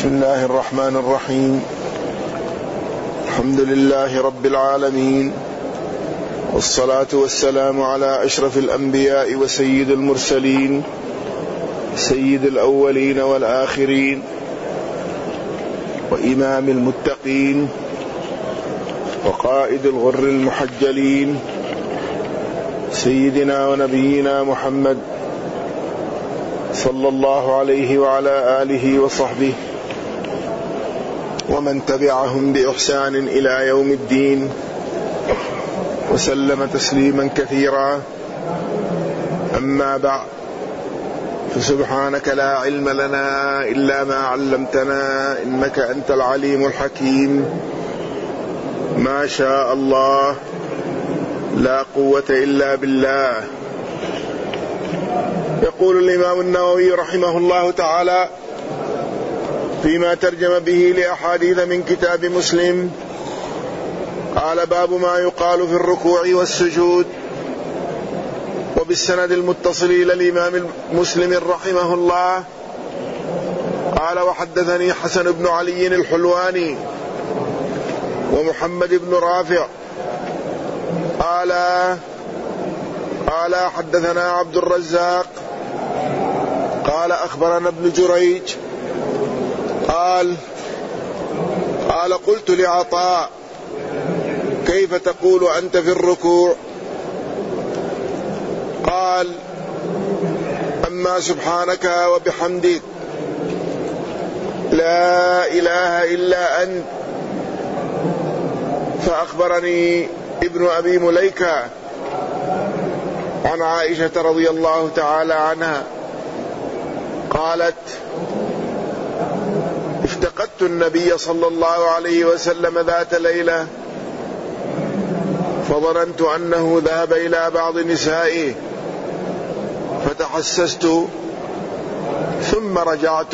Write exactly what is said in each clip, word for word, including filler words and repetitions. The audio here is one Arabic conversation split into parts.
بسم الله الرحمن الرحيم. الحمد لله رب العالمين، والصلاة والسلام على أشرف الأنبياء وسيد المرسلين، سيد الأولين والآخرين، وإمام المتقين، وقائد الغر المحجلين، سيدنا ونبينا محمد صلى الله عليه وعلى آله وصحبه ومن تبعهم بإحسان إلى يوم الدين، وسلم تسليما كثيرا. أما بعد، فسبحانك لا علم لنا إلا ما علمتنا إنك أنت العليم الحكيم. ما شاء الله لا قوة إلا بالله. يقول الإمام النووي رحمه الله تعالى فيما ترجم به لأحاديث من كتاب مسلم، قال: باب ما يقال في الركوع والسجود. وبالسند المتصل إلى الإمام مسلم رحمه الله قال: وحدثني حسن بن علي الحلواني ومحمد بن رافع قال قال حدثنا عبد الرزاق قال أخبرنا ابن جريج قال قال قلت لعطاء: كيف تقول أنت في الركوع؟ قال: أما سبحانك وبحمدك لا إله إلا أنت. فأخبرني ابن أبي مليكة عن عائشة رضي الله تعالى عنها قالت: افتقدت النبي صلى الله عليه وسلم ذات ليلة، فظننت أنه ذهب إلى بعض نسائه، فتحسست ثم رجعت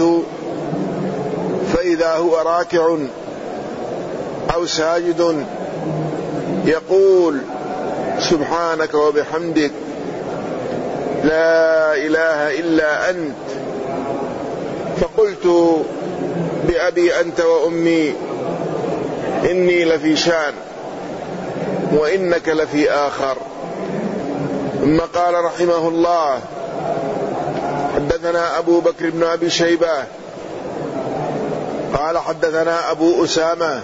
فإذا هو راكع أو ساجد يقول: سبحانك وبحمدك لا إله إلا أنت. فقلت: بأبي أنت وأمي إني لفي شان وإنك لفي آخر. ثم قال رحمه الله: حدثنا أبو بكر بن أبي شيبة قال حدثنا أبو أسامة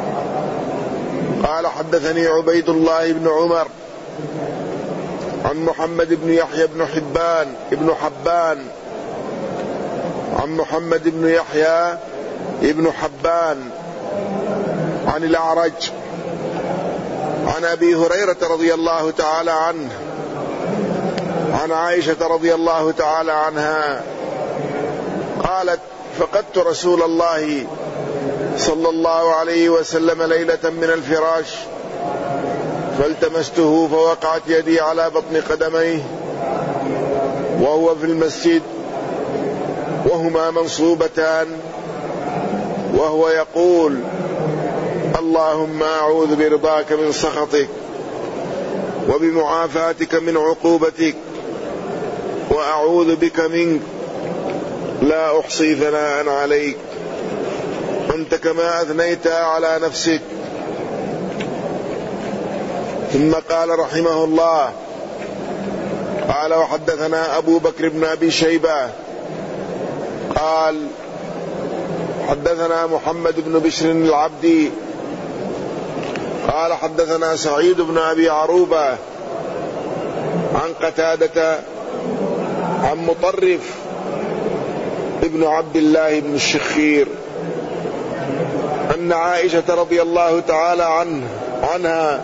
قال حدثني عبيد الله بن عمر عن محمد بن يحيى بن حبان ابن حبان عن محمد بن يحيى ابن حبان عن الأعرج عن أبي هريرة رضي الله تعالى عنه عن عائشة رضي الله تعالى عنها قالت: فقدت رسول الله صلى الله عليه وسلم ليلة من الفراش، فالتمسته فوقعت يدي على بطن قدميه وهو في المسجد وهما منصوبتان، وهو يقول: اللهم أعوذ برضاك من سخطك وبمعافاتك من عقوبتك وأعوذ بك منك لا أحصي ثناء عليك أنت كما أثنيت على نفسك. ثم قال رحمه الله قال: وحدثنا أبو بكر بن أبي شيبة قال حدثنا محمد بن بشر العبدي قال حدثنا سعيد بن أبي عروبة عن قتادة عن مطرف ابن عبد الله بن الشخير أن عائشة رضي الله تعالى عنه عنها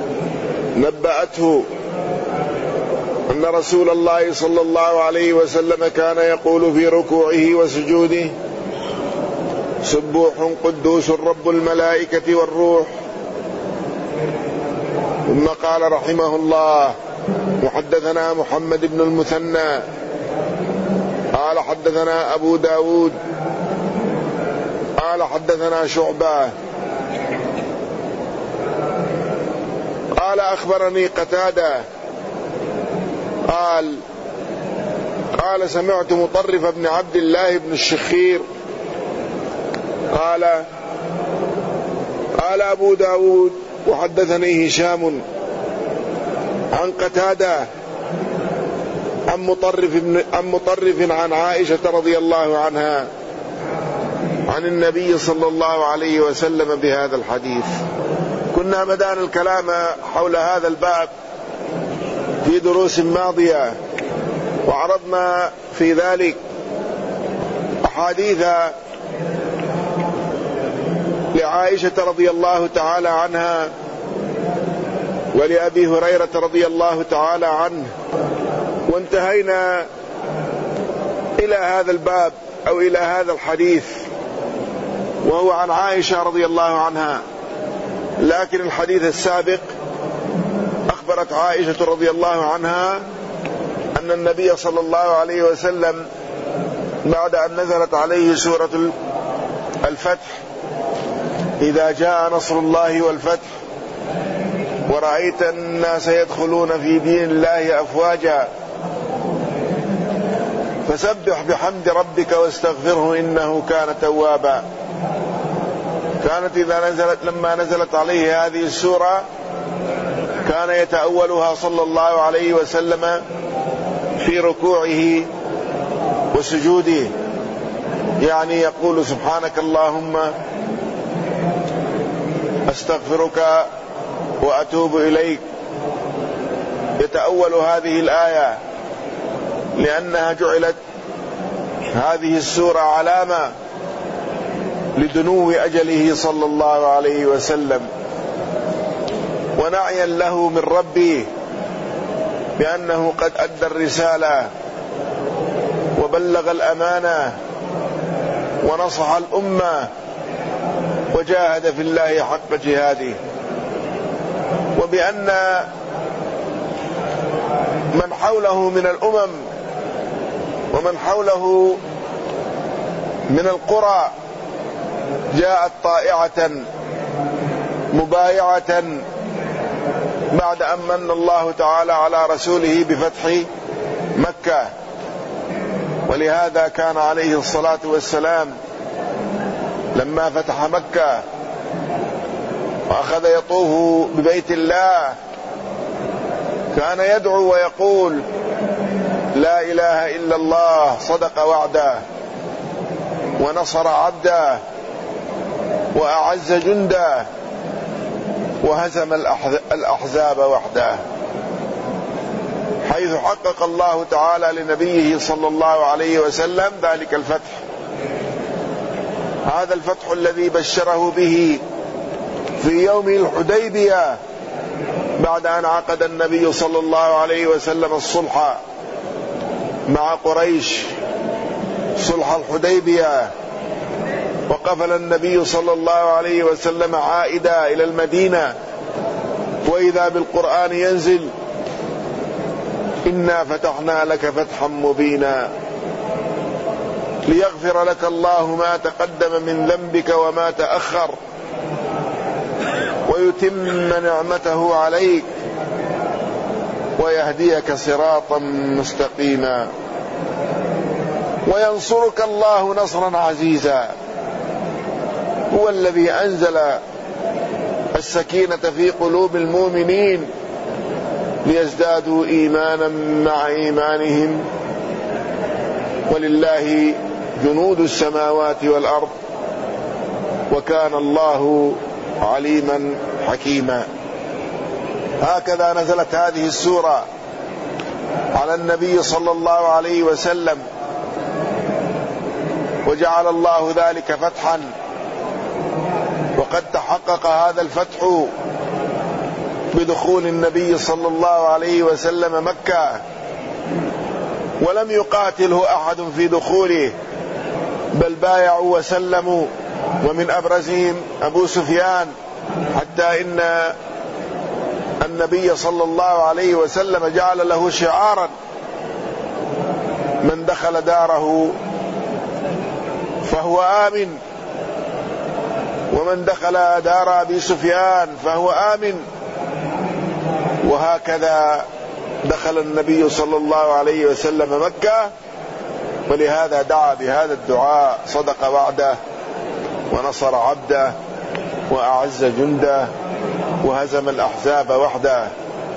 نبأته أن رسول الله صلى الله عليه وسلم كان يقول في ركوعه وسجوده: سبوح قدوس رب الملائكة والروح. ثم قال رحمه الله: وحدثنا محمد بن المثنى قال حدثنا أبو داود قال حدثنا شعبة قال أخبرني قتادة قال قال سمعت مطرف بن عبد الله بن الشخير قال قال أبو داود وحدثني هشام عن قتادة عن مطرف, عن مطرف عن عائشة رضي الله عنها عن النبي صلى الله عليه وسلم بهذا الحديث. كنا بدأنا الكلام حول هذا الباب في دروس ماضية، وعرضنا في ذلك أحاديث لعائشة رضي الله تعالى عنها ولأبي هريرة رضي الله تعالى عنه، وانتهينا إلى هذا الباب أو إلى هذا الحديث وهو عن عائشة رضي الله عنها. لكن الحديث السابق أخبرت عائشة رضي الله عنها أن النبي صلى الله عليه وسلم بعد أن نزلت عليه سورة الفتح إذا جاء نصر الله والفتح ورأيت الناس يدخلون في دين الله أفواجا فسبح بحمد ربك واستغفره إنه كان توابا. كانت إذا نزلت لما نزلت عليه هذه السورة كان يتأولها صلى الله عليه وسلم في ركوعه وسجوده، يعني يقول سبحانك اللهم أستغفرك وأتوب إليك، يتأول هذه الآية لأنها جعلت هذه السورة علامة لدنو أجله صلى الله عليه وسلم ونعيا له من ربه بأنه قد أدى الرسالة وبلغ الأمانة ونصح الأمة وجاهد في الله حق جهاده، وبأن من حوله من الأمم ومن حوله من القرى جاءت طائعة مبايعة بعد أن من الله تعالى على رسوله بفتح مكة. ولهذا كان عليه الصلاة والسلام لما فتح مكة وأخذ يطوف ببيت الله كان يدعو ويقول لا إله إلا الله صدق وعده ونصر عبده وأعز جنده وهزم الأحزاب وحده، حيث حقق الله تعالى لنبيه صلى الله عليه وسلم ذلك الفتح. هذا الفتح الذي بشره به في يوم الحديبية بعد أن عقد النبي صلى الله عليه وسلم الصلح مع قريش، صلح الحديبية، وقفل النبي صلى الله عليه وسلم عائدا إلى المدينة وإذا بالقرآن ينزل إنا فتحنا لك فتحا مبينا ليغفر لك الله ما تقدم من ذنبك وما تأخر ويتم نعمته عليك ويهديك صراطا مستقيما وينصرك الله نصرا عزيزا. هو الذي أنزل السكينة في قلوب المؤمنين ليزدادوا إيمانا مع إيمانهم ولله جنود السماوات والأرض وكان الله عليما حكيما. هكذا نزلت هذه السورة على النبي صلى الله عليه وسلم وجعل الله ذلك فتحا، وقد تحقق هذا الفتح بدخول النبي صلى الله عليه وسلم مكة ولم يقاتله أحد في دخوله بل بايعوا وسلموا، ومن أبرزهم أبو سفيان، حتى إن النبي صلى الله عليه وسلم جعل له شعارا من دخل داره فهو آمن ومن دخل دار أبي سفيان فهو آمن. وهكذا دخل النبي صلى الله عليه وسلم مكة، ولهذا دعا بهذا الدعاء صدق وعده ونصر عبده وأعز جنده وهزم الأحزاب وحده.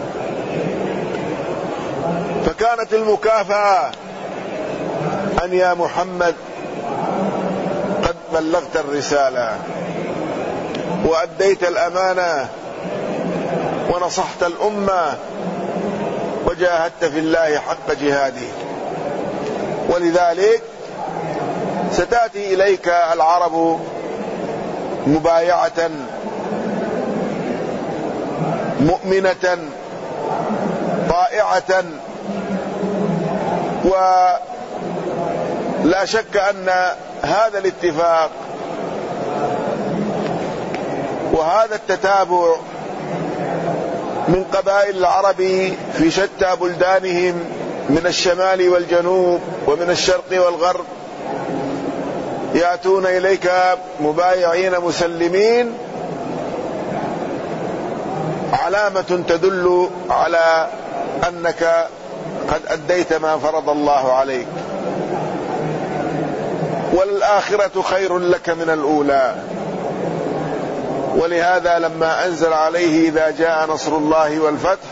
فكانت المكافأة أن يا محمد قد بلغت الرسالة وأديت الأمانة ونصحت الأمة وجاهدت في الله حق جهاده، ولذلك ستأتي إليك العرب مبايعة مؤمنة طائعة. ولا شك أن هذا الاتفاق وهذا التتابع من قبائل العرب في شتى بلدانهم من الشمال والجنوب ومن الشرق والغرب يأتون إليك مبايعين مسلمين علامة تدل على أنك قد أديت ما فرض الله عليك، والآخرة خير لك من الأولى. ولهذا لما أنزل عليه إذا جاء نصر الله والفتح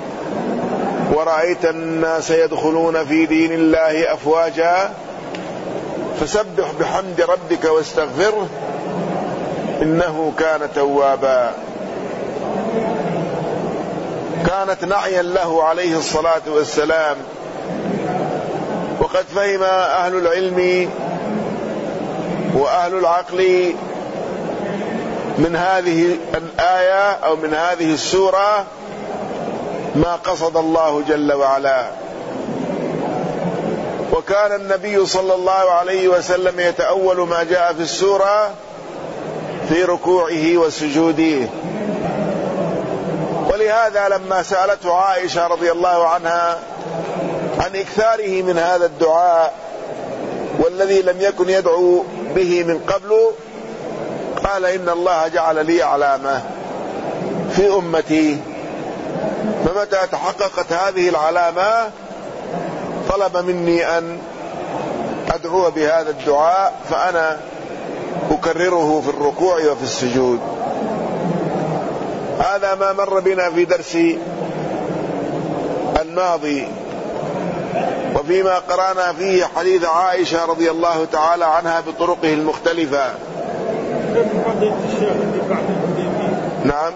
ورأيت الناس يدخلون في دين الله أفواجا فسبح بحمد ربك واستغفره إنه كان توابا، كانت نعيا له عليه الصلاة والسلام. وقد فهم أهل العلم وأهل العقل من هذه الآية أو من هذه السورة ما قصد الله جل وعلا. وكان النبي صلى الله عليه وسلم يتأول ما جاء في السورة في ركوعه وسجوده. ولهذا لما سألته عائشة رضي الله عنها عن إكثاره من هذا الدعاء والذي لم يكن يدعو به من قبل، قال إن الله جعل لي علامة في أمتي، فمتى تحققت هذه العلامة طلب مني أن أدعو بهذا الدعاء، فأنا أكرره في الركوع وفي السجود. هذا ما مر بنا في درس الماضي، وفيما قرأنا فيه حديث عائشة رضي الله تعالى عنها بطرقه المختلفة. نعم.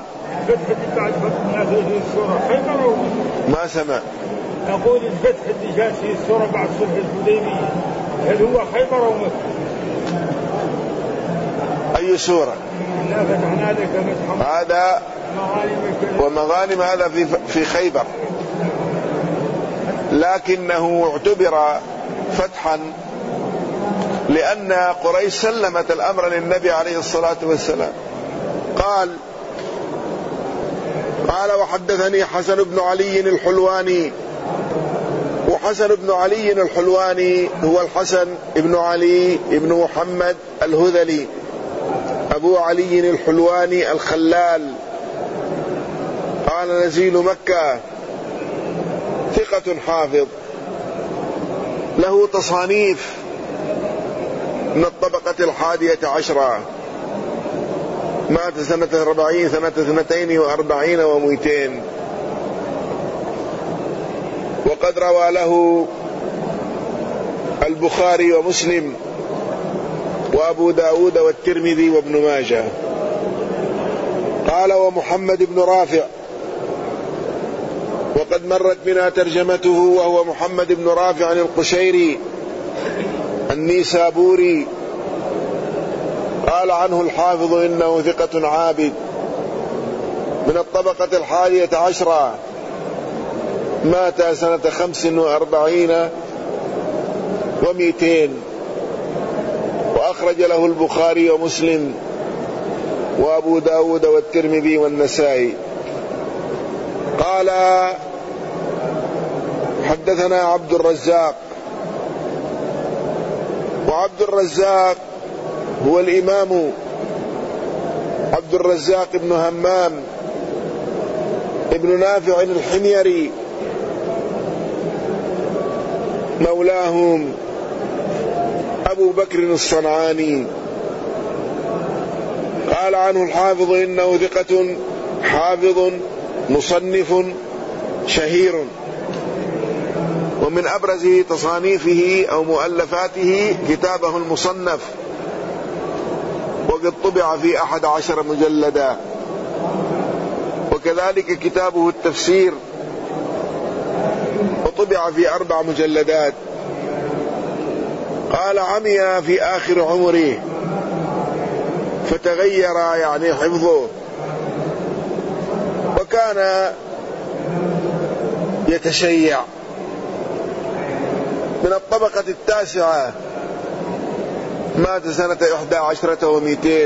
ما سمع. أقول الفتح اللي جاء في السورة بعد صلح الحديبية هل هو خيبر أو مكة؟ أي سورة؟ لا فتحنا لك فتحا هذا ومغانم، هذا في في خيبر، لكنه اعتبر فتحا لأن قريش سلمت الأمر للنبي عليه الصلاة والسلام. قال قال وحدثني حسن بن علي الحلواني. وحسن بن علي الحلواني هو الحسن بن علي بن محمد الهذلي أبو علي الحلواني الخلال، قال نزيل مكة، ثقة حافظ، له تصانيف من الطبقة الحادية عشرة، مات سنة أربعين سنة اثنتين وأربعين ومئتين. وقد روى له البخاري ومسلم وأبو داود والترمذي وابن ماجه. قال ومحمد بن رافع، وقد مرت بنا ترجمته، وهو محمد بن رافع القشيري النيسابوري. قال عنه الحافظ إنه ثقة عابد من الطبقة الحادية عشرة، مات سنة خمس وأربعين ومئتين، وأخرج له البخاري ومسلم وأبو داود والترمذي والنسائي. قال حدثنا عبد الرزاق. وعبد الرزاق هو الإمام عبد الرزاق بن همام ابن نافع الحميري مولاهم أبو بكر الصنعاني، قال عنه الحافظ إنه ثقة حافظ مصنف شهير، ومن أبرز تصانيفه أو مؤلفاته كتابه المصنف، وقد طبع في أحد عشر مجلدا، وكذلك كتابه التفسير وطبع في أربع مجلدات. قال عمي في آخر عمره فتغير يعني حفظه، وكان يتشيع. من الطبقة التاسعة، مات سنة إحدى عشرة ومئتين،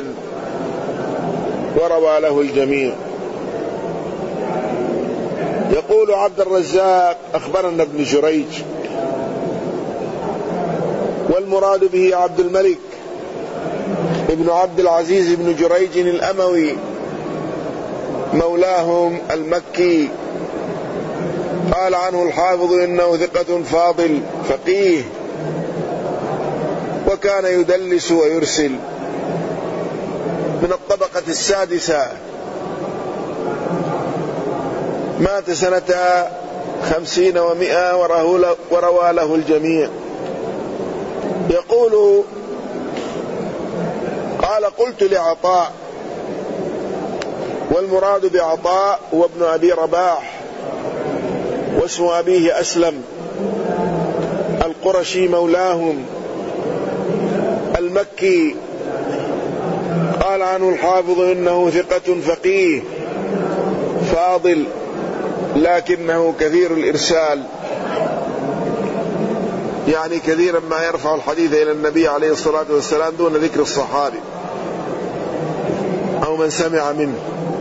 وروى له الجميع. يقول عبد الرزاق أخبرنا ابن جريج، والمراد به عبد الملك ابن عبد العزيز بن جريج الأموي مولاهم المكي. قال عنه الحافظ إنه ثقة فاضل فقيه، وكان يدلس ويرسل. من الطبقة السادسة، مات سنة خمسين ومئة وروى له الجميع. يقول قال قلت لعطاء، والمراد بعطاء هو ابن أبي رباح، واسم أبيه أسلم القرشي مولاهم المكي. قال عنه الحافظ إنه ثقة فقيه فاضل، لكنه كثير الإرسال، يعني كثيرا ما يرفع الحديث إلى النبي عليه الصلاة والسلام دون ذكر الصحابي أو من سمع منه.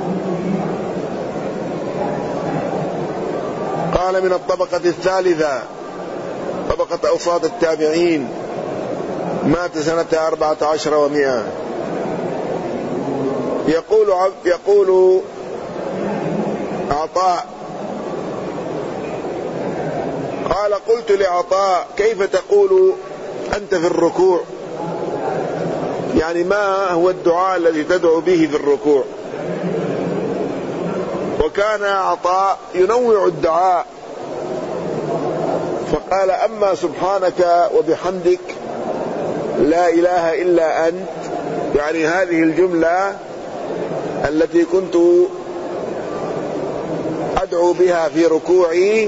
قال من الطبقة الثالثة، طبقة أوساط التابعين، مات سنة أربعة عشر ومئة. يقول يقول عطاء قال قلت لعطاء كيف تقول أنت في الركوع؟ يعني ما هو الدعاء الذي تدعو به في الركوع؟ وكان عطاء ينوع الدعاء، فقال أما سبحانك وبحمدك لا إله إلا أنت، يعني هذه الجملة التي كنت أدعو بها في ركوعي،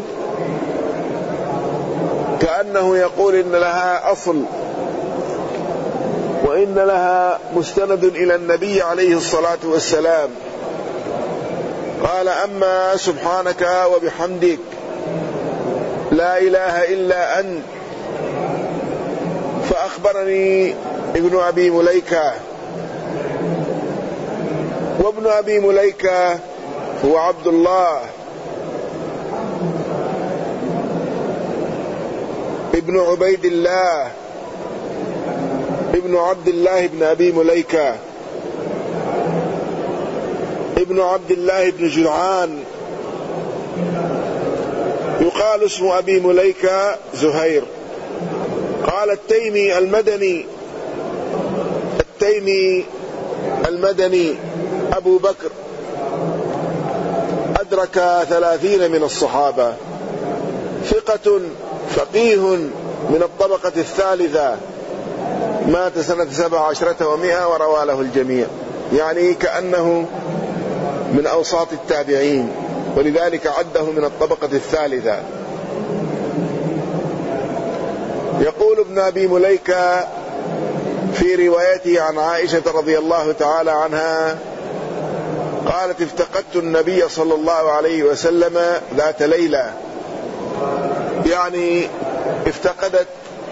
كأنه يقول إن لها أصل وإن لها مستند إلى النبي عليه الصلاة والسلام. قال أما سبحانك وبحمدك لا إله إلا أنت، فأخبرني ابن أبي مليكة، وابن أبي مليكة هو عبد الله ابن عبيد الله ابن عبد الله ابن أبي مليكة ابن عبد الله ابن جدعان. يقال اسم أبي مليكة زهير. قال التيمي المدني، التيمي المدني أبو بكر، أدرك ثلاثين من الصحابة، ثقة فقيه من الطبقة الثالثة، مات سنة سبع عشرة ومئة وروى له الجميع، يعني كأنه من أوساط التابعين، ولذلك عده من الطبقة الثالثة. يقول ابن أبي مليكة في روايته عن عائشة رضي الله تعالى عنها قالت افتقدت النبي صلى الله عليه وسلم ذات ليلة، يعني افتقدت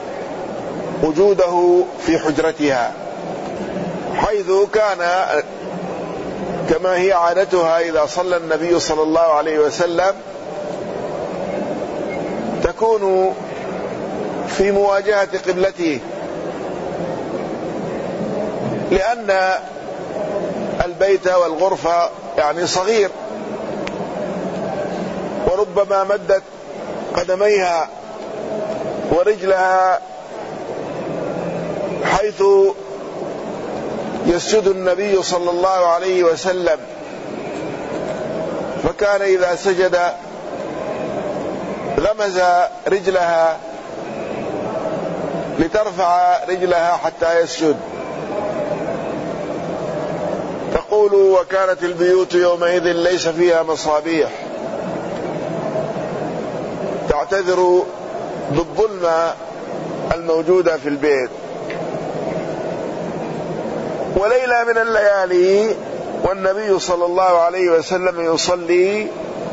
وجوده في حجرتها، حيث كان كما هي عادتها إذا صلى النبي صلى الله عليه وسلم تكون في مواجهة قبلته، لأن البيت والغرفة يعني صغير، وربما مدت قدميها ورجلها حيث يسجد النبي صلى الله عليه وسلم، فكان إذا سجد غمز رجلها لترفع رجلها حتى يسجد. تقول: وكانت البيوت يومئذ ليس فيها مصابيح، تعتذر بالظلمة الموجودة في البيت. وليلة من الليالي والنبي صلى الله عليه وسلم يصلي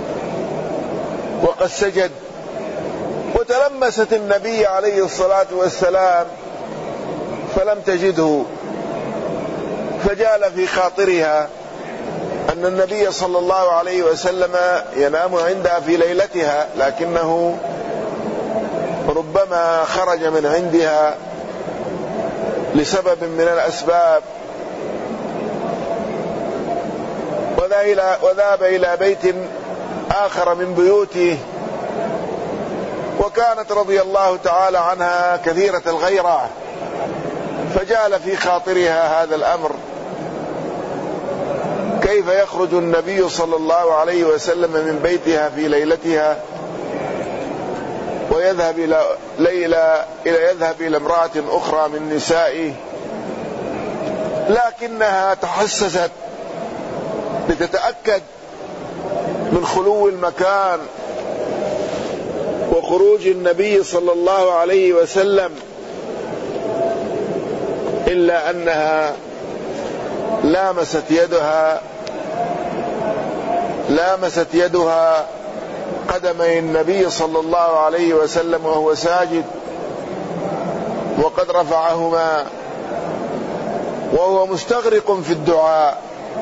وقد سجد، وتلمست النبي عليه الصلاة والسلام فلم تجده، فجال في خاطرها أن النبي صلى الله عليه وسلم ينام عندها في ليلتها، لكنه ربما خرج من عندها لسبب من الأسباب وذهب إلى بيت آخر من بيوته. وكانت رضي الله تعالى عنها كثيرة الغيرة، فجال في خاطرها هذا الأمر، كيف يخرج النبي صلى الله عليه وسلم من بيتها في ليلتها ويذهب إلى ليلة إلى يذهب إلى امرأة أخرى من نسائه. لكنها تحسست لتتأكد من خلو المكان وخروج النبي صلى الله عليه وسلم، إلا أنها لامست يدها لامست يدها قدمي النبي صلى الله عليه وسلم وهو ساجد، وقد رفعهما وهو مستغرق في الدعاء،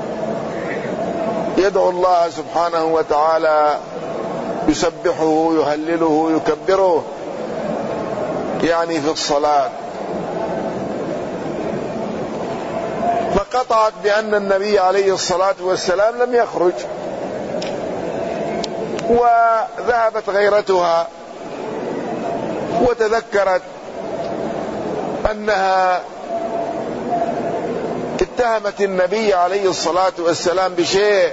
يدعو الله سبحانه وتعالى، يسبحه يهلله يكبره، يعني في الصلاة. فقطعت بأن النبي عليه الصلاة والسلام لم يخرج، وذهبت غيرتها وتذكرت أنها اتهمت النبي عليه الصلاة والسلام بشيء،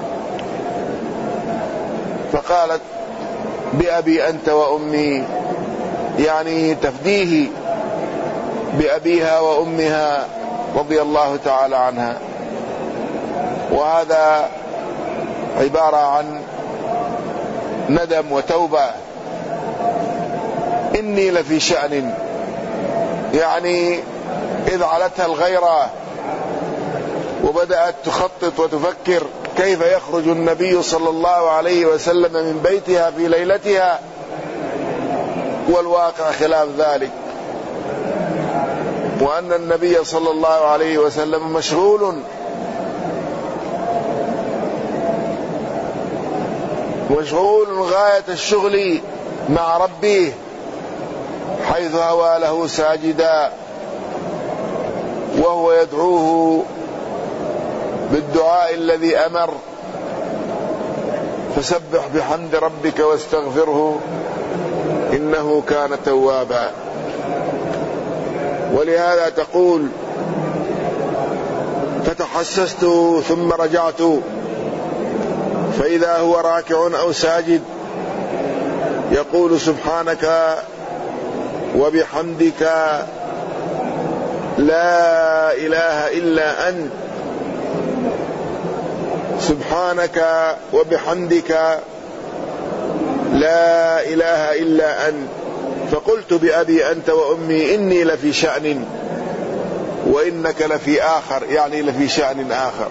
فقالت: بأبي أنت وأمي، يعني تفديه بأبيها وأمها رضي الله تعالى عنها. وهذا عبارة عن ندم وتوبة. إني لفي شأن، يعني إذ علتها الغيرة وبدأت تخطط وتفكر كيف يخرج النبي صلى الله عليه وسلم من بيتها في ليلتها، والواقع خلاف ذلك، وأن النبي صلى الله عليه وسلم مشغول مشغول غاية الشغل مع ربه، حيث هوى له ساجدا وهو يدعوه بالدعاء الذي أمر: فسبح بحمد ربك واستغفره إنه كان توابا. ولهذا تقول: فتحسست ثم رجعت فإذا هو راكع أو ساجد يقول: سبحانك وبحمدك لا إله إلا أنت، سبحانك وبحمدك لا إله إلا أنت. فقلت: بأبي أنت وأمي إني لفي شأن وإنك لفي آخر، يعني لفي شأن آخر.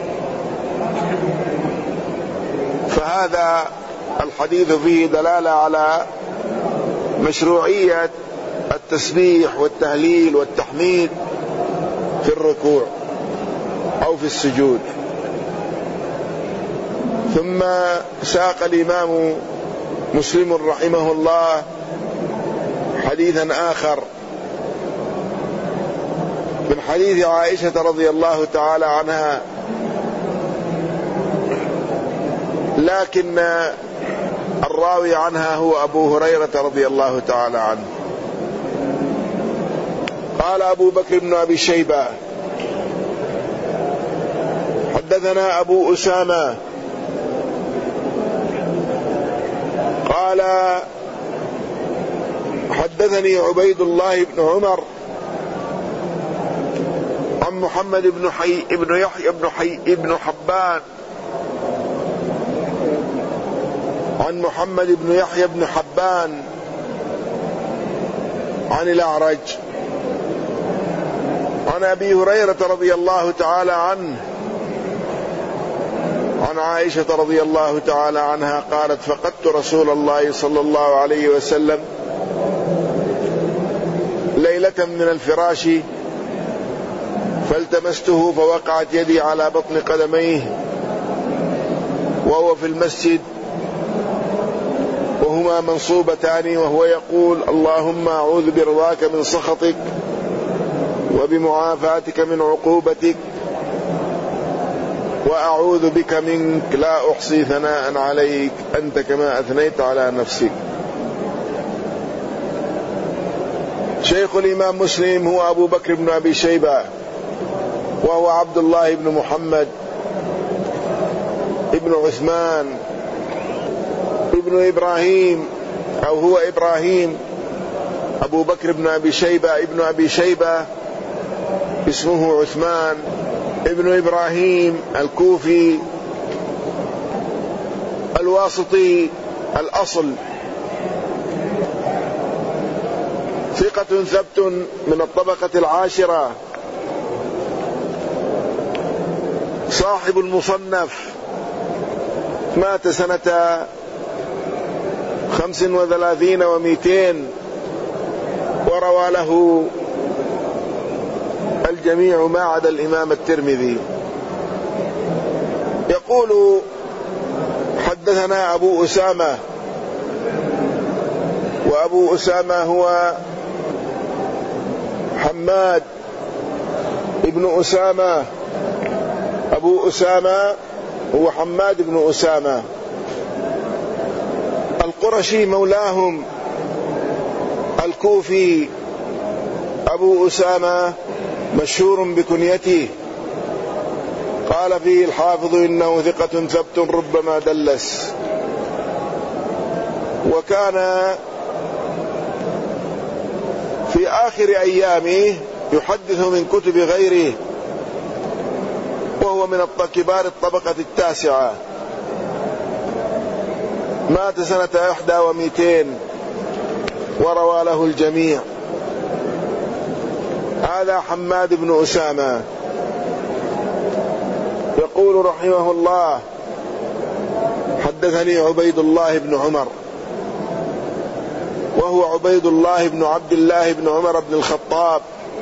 فهذا الحديث فيه دلالة على مشروعية التسبيح والتهليل والتحميد في الركوع أو في السجود. ثم ساق الإمام مسلم رحمه الله حديثا آخر من حديث عائشة رضي الله تعالى عنها، لكن الراوي عنها هو أبو هريرة رضي الله تعالى عنه. قال أبو بكر بن أبي شيبة: حدثنا أبو أسامة قال حدثني عبيد الله بن عمر عن محمد بن حي ابن يحيى بن حي ابن حبان عن محمد بن يحيى بن حبان عن الأعرج عن أبي هريرة رضي الله تعالى عنه عن عائشة رضي الله تعالى عنها قالت فقدت رسول الله صلى الله عليه وسلم ليلة من الفراش فالتمسته فوقعت يدي على بطن قدميه وهو في المسجد وهما منصوبتان وهو يقول اللهم أعوذ برضاك من سخطك وبمعافاتك من عقوبتك وأعوذ بك منك لا أحصي ثناء عليك أنت كما أثنيت على نفسك. شيخ الإمام مسلم هو أبو بكر بن أبي شيبة وهو عبد الله بن محمد ابن عثمان ابن إبراهيم أو هو إبراهيم. أبو بكر بن أبي شيبة ابن أبي شيبة اسمه عثمان ابن إبراهيم الكوفي الواسطي الأصل، ثقة ثبت من الطبقة العاشرة، صاحب المصنف، مات سنة خمس وثلاثين ومئتين وروى له الجميع ما عدا الإمام الترمذي. يقول حدثنا أبو أسامة، وأبو أسامة هو حماد ابن أسامة. أبو أسامة هو حماد بن أسامة القرشي مولاهم الكوفي. أبو أسامة مشهور بكنيته، قال فيه الحافظ إنه ثقة ثبت ربما دلس، وكان في آخر أيامه يحدث من كتب غيره، وهو من كبار الطبقة التاسعة، مات سنة إحدى ومئتين وروى له الجميع. هذا حماد بن أسامة. يقول رحمه الله حدثني عبيد الله بن عمر، وهو عبيد الله بن عبد الله بن عمر بن الخطاب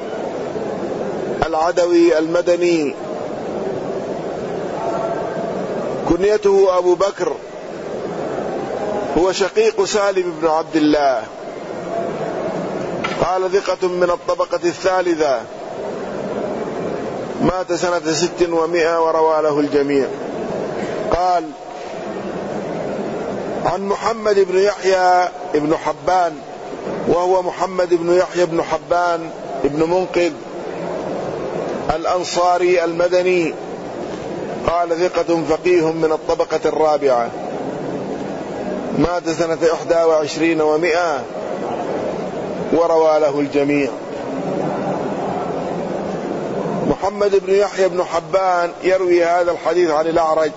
العدوي المدني، كنيته أبو بكر، هو شقيق سالم بن عبد الله، قال ثقة من الطبقة الثالثة، مات سنة ست ومئة وروى له الجميع. قال عن محمد بن يحيى بن حبان، وهو محمد بن يحيى بن حبان بن منقذ الأنصاري المدني، قال ثقة فقيه من الطبقة الرابعة، مات سنة إحدى وعشرين ومئة وروى له الجميع. محمد بن يحيى بن حبان يروي هذا الحديث عن الأعرج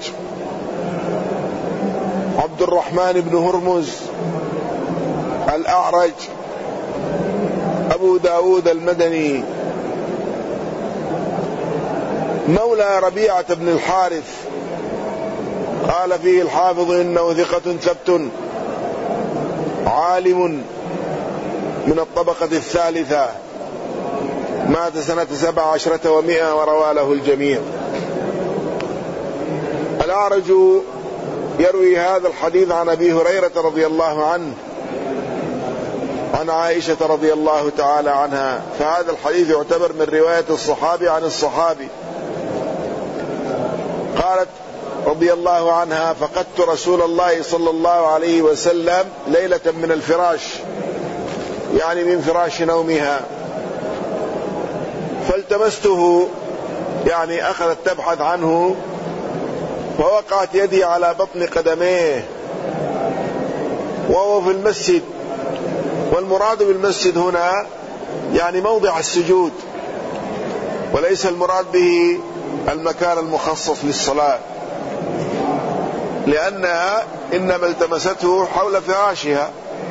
عبد الرحمن بن هرمز الأعرج أبو داود المدني، مولى ربيعة بن الحارث، قال فيه الحافظ إنه ثقة ثبت عالم من الطبقة الثالثة، مات سنة سبع عشرة ومئة وروى له الجميع. الأعرج يروي هذا الحديث عن أبي هريرة رضي الله عنه عن عائشة رضي الله تعالى عنها، فهذا الحديث يعتبر من رواية الصحابي عن الصحابي. قالت رضي الله عنها فقدت رسول الله صلى الله عليه وسلم ليلة من الفراش، يعني من فراش نومها، فالتمسته، يعني أخذت تبحث عنه فوقعت يدي على بطن قدميه وهو في المسجد. والمراد بالمسجد هنا يعني موضع السجود، وليس المراد به المكان المخصص للصلاة، لأنها إنما التمسته حول فراشها،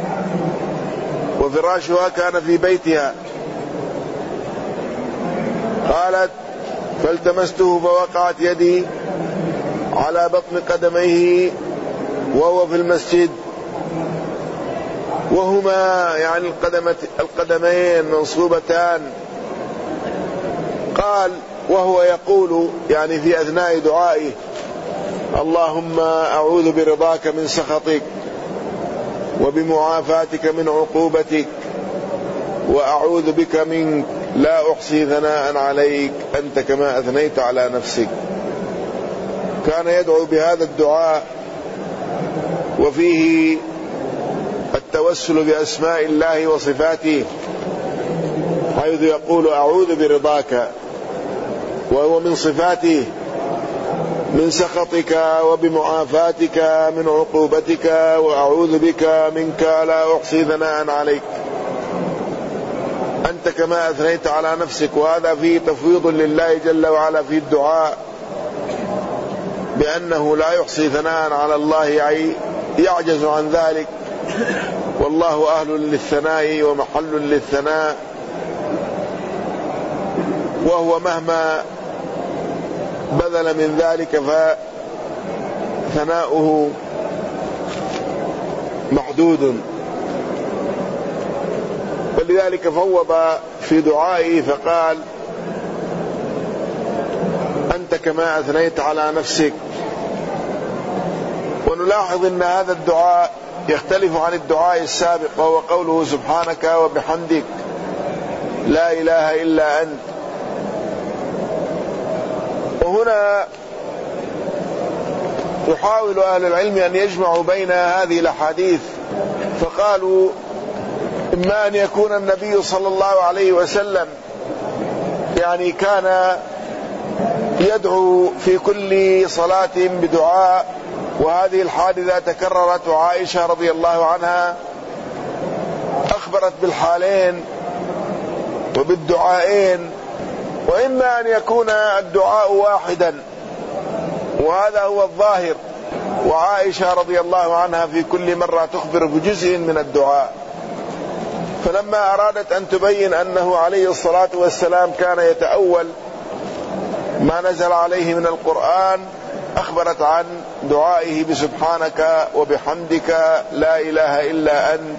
وفراشها كان في بيتها. قالت: فالتمسته فوقعت يدي على بطن قدميه وهو في المسجد، وهما يعني القدمين منصوبتان. قال: وهو يقول يعني في أثناء دعائه: اللهم أعوذ برضاك من سخطك وبمعافاتك من عقوبتك وأعوذ بك منك لا أحصي ثناء عليك أنت كما أثنيت على نفسك. كان يدعو بهذا الدعاء وفيه التوسل بأسماء الله وصفاته، حيث يقول: أعوذ برضاك، وهو من صفاته، من سخطك وبمعافاتك من عقوبتك وأعوذ بك منك لا أحصي ثناء عليك أنت كما أثنيت على نفسك. وهذا فيه تفويض لله جل وعلا في الدعاء بأنه لا يحصي ثناء على الله، أي يعجز عن ذلك، والله أهل للثناء ومحل للثناء، وهو مهما بذل من ذلك فثناؤه محدود. ولذلك فوض في دعائه فقال: أنت كما أثنيت على نفسك. ونلاحظ أن هذا الدعاء يختلف عن الدعاء السابق، وهو قوله: سبحانك وبحمدك لا إله إلا أنت. وهنا يحاول أهل العلم أن يجمعوا بين هذه الأحاديث، فقالوا: إما أن يكون النبي صلى الله عليه وسلم يعني كان يدعو في كل صلاة بدعاء، وهذه الحادثة تكررت، وعائشة رضي الله عنها أخبرت بالحالين وبالدعائين. وإما أن يكون الدعاء واحدا، وهذا هو الظاهر، وعائشة رضي الله عنها في كل مرة تخبر بجزء من الدعاء. فلما أرادت أن تبين أنه عليه الصلاة والسلام كان يتأول ما نزل عليه من القرآن، أخبرت عن دعائه بسبحانك وبحمدك لا إله إلا أنت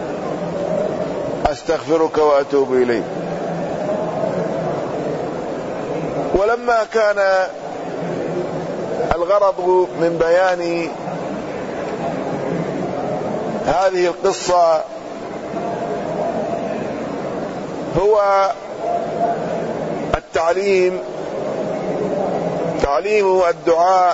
أستغفرك وأتوب إليك. ولما كان الغرض من بيان هذه القصة هو التعليم تعليم الدعاء،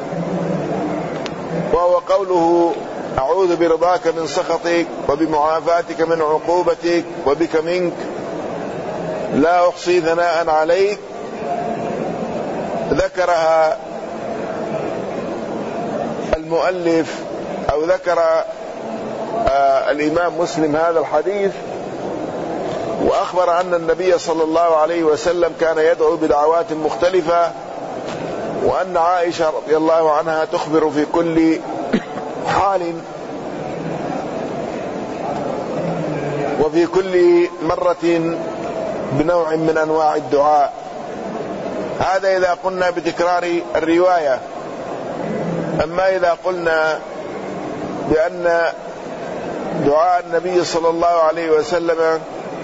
وهو قوله: أعوذ برضاك من سخطك وبمعافاتك من عقوبتك وبك منك لا أحصي ثناء عليك. ذكرها المؤلف أو ذكر آه الإمام مسلم هذا الحديث، وأخبر أن النبي صلى الله عليه وسلم كان يدعو بدعوات مختلفة، وأن عائشة رضي الله عنها تخبر في كل حال وفي كل مرة بنوع من أنواع الدعاء. هذا إذا قلنا بتكرار الرواية. أما إذا قلنا بأن دعاء النبي صلى الله عليه وسلم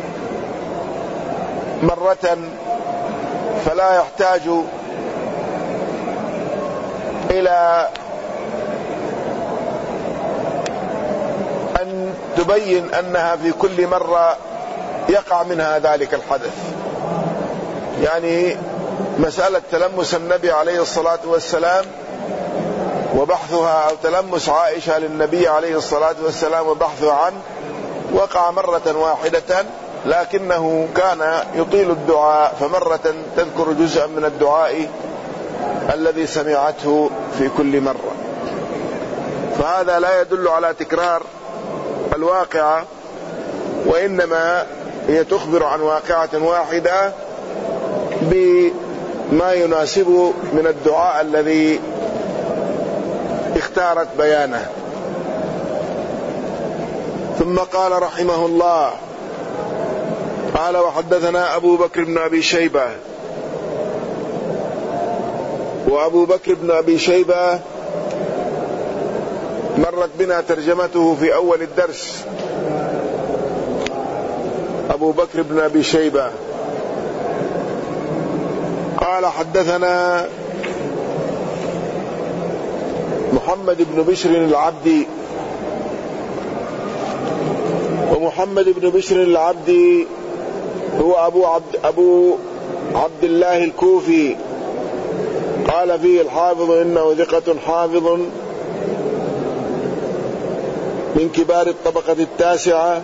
مرة فلا يحتاج إلى أن تبين أنها في كل مرة يقع منها ذلك الحدث. يعني مسألة تلمس النبي عليه الصلاة والسلام وبحثها، أو تلمس عائشة للنبي عليه الصلاة والسلام وبحثها عنه، وقع مرة واحدة، لكنه كان يطيل الدعاء، فمرة تذكر جزءا من الدعاء الذي سمعته في كل مرة. فهذا لا يدل على تكرار الواقعة، وإنما هي تخبر عن واقعة واحدة بما يناسب من الدعاء الذي اختارت بيانه. ثم قال رحمه الله: قال وحدثنا أبو بكر بن أبي شيبة. وأبو بكر بن أبي شيبة مرت بنا ترجمته في أول الدرس. أبو بكر بن أبي شيبة قال حدثنا محمد بن بشر العبدي. ومحمد بن بشر العبدي هو أبو عبد, أبو عبد الله الكوفي. قال فيه الحافظ إنه ثقة حافظ من كبار الطبقة التاسعة،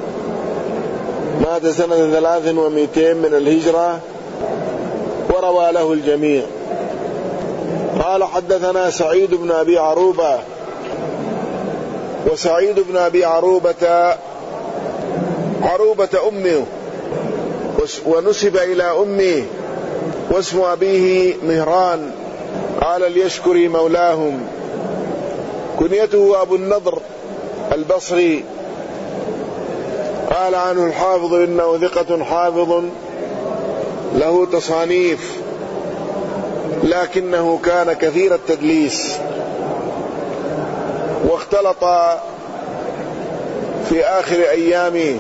مات سنة ثلاث ومئتين من الهجرة، وروى له الجميع. قال حدثنا سعيد بن أبي عروبة. وسعيد بن أبي عروبة عروبة أمه ونسب إلى أمه، واسم أبيه مهران. قال اليشكري مولاهم. كنيته أبو النضر البصري. قال عنه الحافظ إنه ثقة حافظ له تصانيف، لكنه كان كثير التدليس، واختلط في آخر أيامه،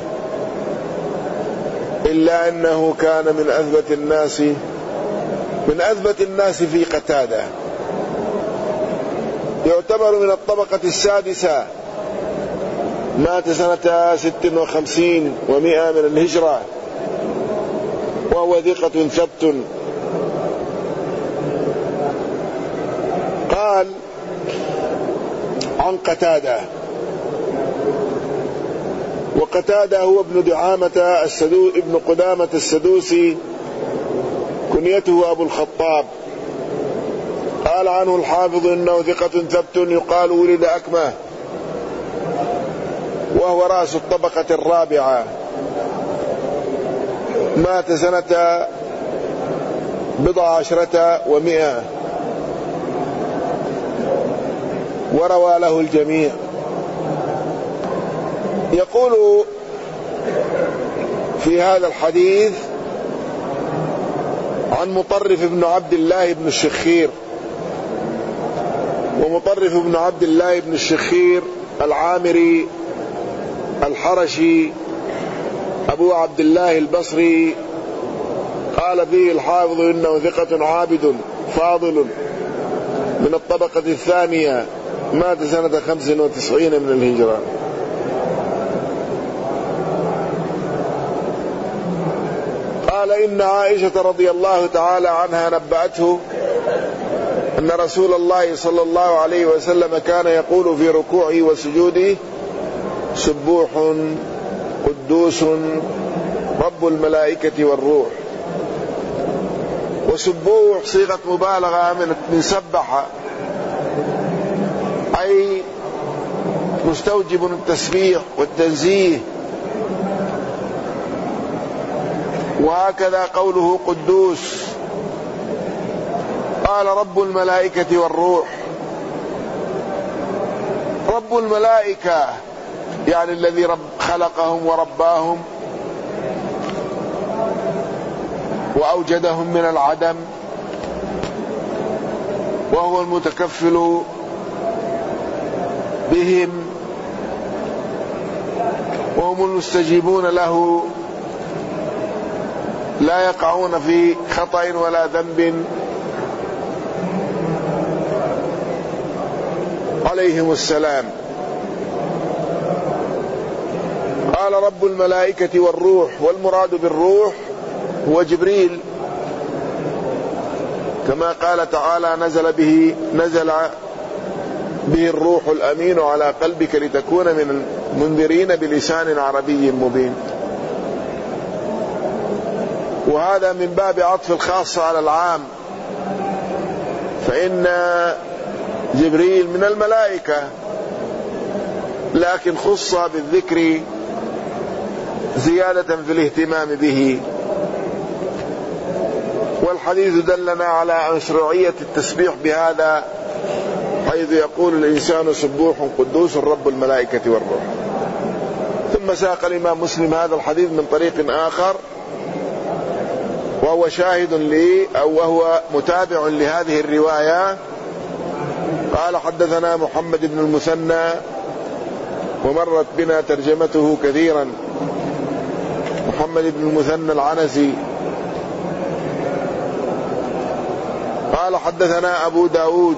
إلا أنه كان من أثبت الناس من أثبت الناس في قتادة. يعتبر من الطبقة السادسة، مات سنة ست وخمسين ومئة من الهجرة، وهو ثقة ثبت. قال عن قتادة. وقتادة هو ابن دعامة السدو ابن قدامة السدوسي، كنيته أبو الخطاب. قال عنه الحافظ إنه ثقة ثبت يقال ولد أكمه، وهو رأس الطبقة الرابعة، مات سنة بضع عشرة ومئة، وروى له الجميع. يقول في هذا الحديث عن مطرف بن عبد الله بن الشخير. ومطرف بن عبد الله بن الشخير العامري الحرشي أبو عبد الله البصري. قال فيه الحافظ إنه ثقة عابد فاضل من الطبقة الثانية، مات سنة خمس وتسعين من الهجرة. قال إن عائشة رضي الله تعالى عنها نبأته أن رسول الله صلى الله عليه وسلم كان يقول في ركوعه وسجوده: سبوح قدوس رب الملائكة والروح. وسبوح صيغة مبالغة من سبح، أي مستوجب التسبيح والتنزيه. وهكذا قوله قدوس. قال رب الملائكة والروح. رب الملائكة يعني الذي رب خلقهم ورباهم وأوجدهم من العدم، وهو المتكفل بهم، وهم المستجيبون له، لا يقعون في خطأ ولا ذنب، عليهم السلام. قال رب الملائكة والروح. والمراد بالروح هو جبريل، كما قال تعالى: نزل به نزل به الروح الأمين على قلبك لتكون من المنذرين بلسان عربي مبين. وهذا من باب عطف الخاص على العام، فإن جبريل من الملائكة، لكن خص بالذكر زيادة في الاهتمام به. والحديث دلنا على مشروعية التسبيح بهذا، حيث يقول الإنسان سبوح قدوس رب الملائكة والروح. ثم ساق الإمام مسلم هذا الحديث من طريق آخر، وهو شاهد لي أو وهو متابع لهذه الرواية. قال حدثنا محمد بن المثنى، ومرت بنا ترجمته كثيرا، محمد بن المثنى العنزي. قال حدثنا أبو داود،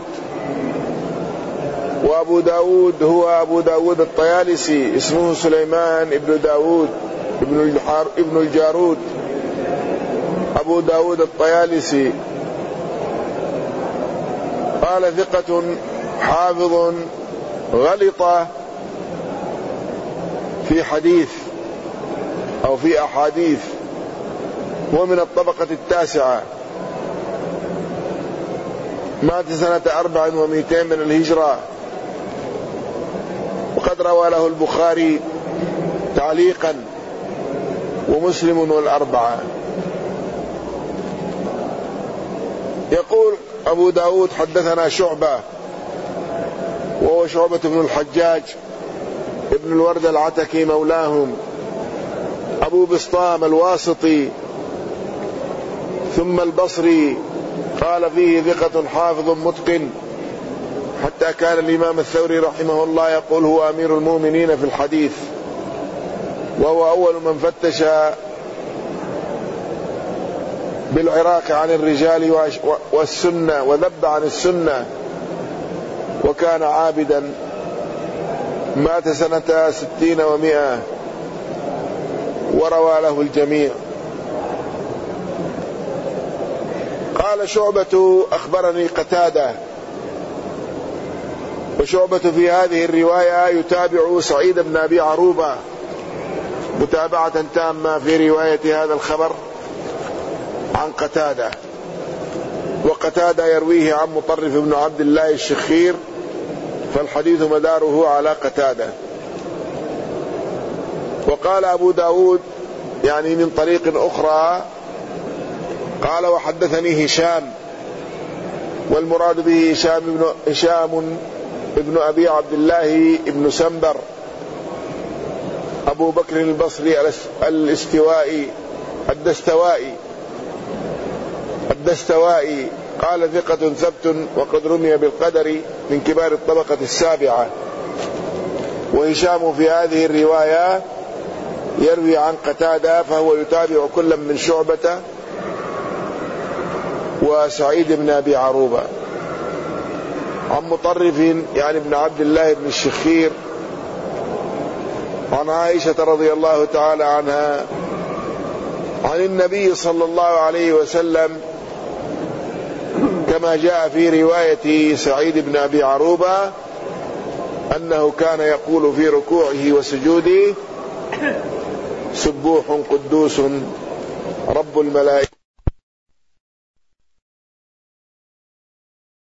وأبو داود هو أبو داود الطيالسي، اسمه سليمان ابن داود ابن الجارود، أبو داود الطيالسي. قال ثقة حافظ غلط في حديث أو في أحاديث، هو من الطبقة التاسعة، مات سنة أربع ومئتين من الهجرة، وقد روى له البخاري تعليقا ومسلم والأربعة. يقول أبو داود حدثنا شعبة، وهو شعبة بن الحجاج ابن الورد العتكي مولاهم، أبو بسطام الواسطي، ثم البصري. قال فيه ثقة حافظ متقن، حتى كان الإمام الثوري رحمه الله يقول هو أمير المؤمنين في الحديث، وهو أول من فتش بالعراق عن الرجال والسنة وذب عن السنة، وكان عابدا. مات سنة ستين ومئة، وروى له الجميع. قال شعبة أخبرني قتادة، وشعبة في هذه الرواية يتابع سعيد بن أبي عروبة متابعة تامة في رواية هذا الخبر عن قتادة، وقتادة يرويه عن مطرف بن عبد الله الشخير، فالحديث مداره على قتادة. وقال أبو داود يعني من طريق أخرى، قال وحدثني هشام، والمراد به هشام بن هشام ابن أبي عبد الله ابن سنبر أبو بكر البصري الاستوائي الدستوائي الدستوائي قال ثقة ثبت، وقد رمي بالقدر، من كبار الطبقة السابعة. وهشام في هذه الرواية يروي عن قتادة، فهو يتابع كلا من شعبة وسعيد بن أبي عروبة، عن مطرف يعني ابن عبد الله بن الشخير، عن عائشة رضي الله تعالى عنها عن النبي صلى الله عليه وسلم، كما جاء في رواية سعيد بن أبي عروبة أنه كان يقول في ركوعه وسجوده سبوح قدوس رب الملائكة